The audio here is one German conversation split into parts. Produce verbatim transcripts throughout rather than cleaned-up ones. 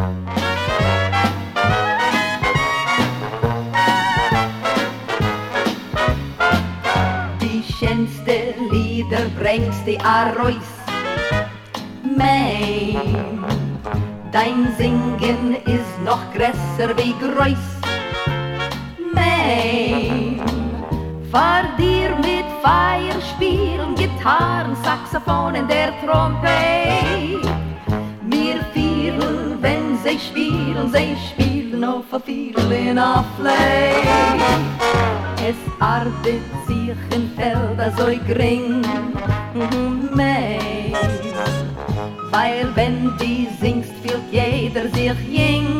Die schönste Lieder bringst die Arois. Mein, dein Singen ist noch größer wie Greuß. Mein, fahr dir mit Feier spielen, Gitarren, Saxophon und der Trompet. Mir fielen, wenn sie spielen, sie spielen auf a Fiedel in a Flea. Es arbeitet sich in Felder so gering, mei. Weil wenn die singst, fühlt jeder sich jing,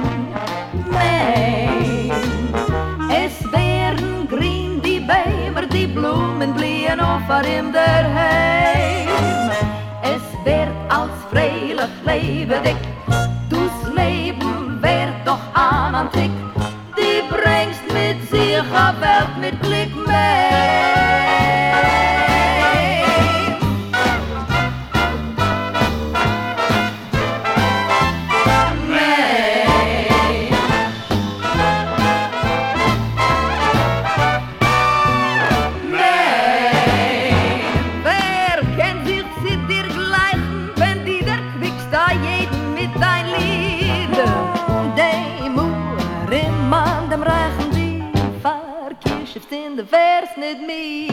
mei. Es wären grün die Bäume, die Blumen bliehen auf ihm daheim. Es wird als freilich lebendig, dus Leben wird doch anantig. Die bringst mit sich a Welt mit Glück mehr. In de vers niet meer.